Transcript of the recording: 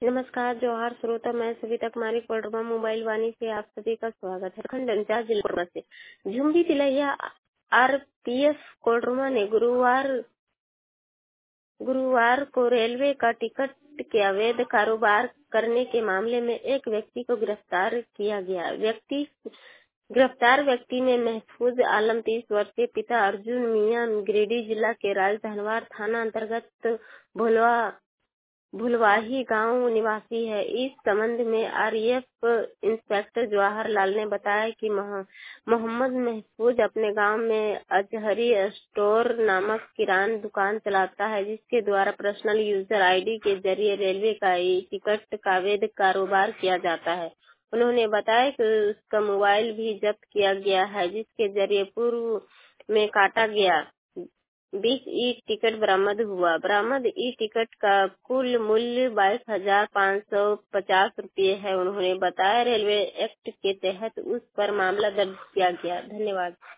नमस्कार जोहार श्रोता, मैं सविता कुमारी कोडरमा मोबाइल वाणी से आप सभी का स्वागत है। खंड अंचार जिला से झुमरी तिलैया आरपीएफ कोडरमा ने गुरुवार को रेलवे का टिकट के अवैध कारोबार करने के मामले में एक व्यक्ति को गिरफ्तार किया गया। गिरफ्तार व्यक्ति ने महफूज आलम 30 वर्षीय पिता अर्जुन मियां गिरिडीह जिला के राजधनवार थाना अंतर्गत भुलवाही गांव निवासी है। इस संबंध में आरएएफ इंस्पेक्टर जवाहर लाल ने बताया कि मोहम्मद महफूज अपने गांव में अजहरी स्टोर नामक किराना दुकान चलाता है, जिसके द्वारा पर्सनल यूजर आईडी के जरिए रेलवे का टिकट का अवैध कारोबार किया जाता है। उन्होंने बताया कि उसका मोबाइल भी जब्त किया गया है, जिसके जरिए पूर्व में काटा गया 20 ई टिकट बरामद हुआ। बरामद ई टिकट का कुल मूल्य 22,550 रुपये है। उन्होंने बताया रेलवे एक्ट के तहत उस पर मामला दर्ज किया गया। धन्यवाद।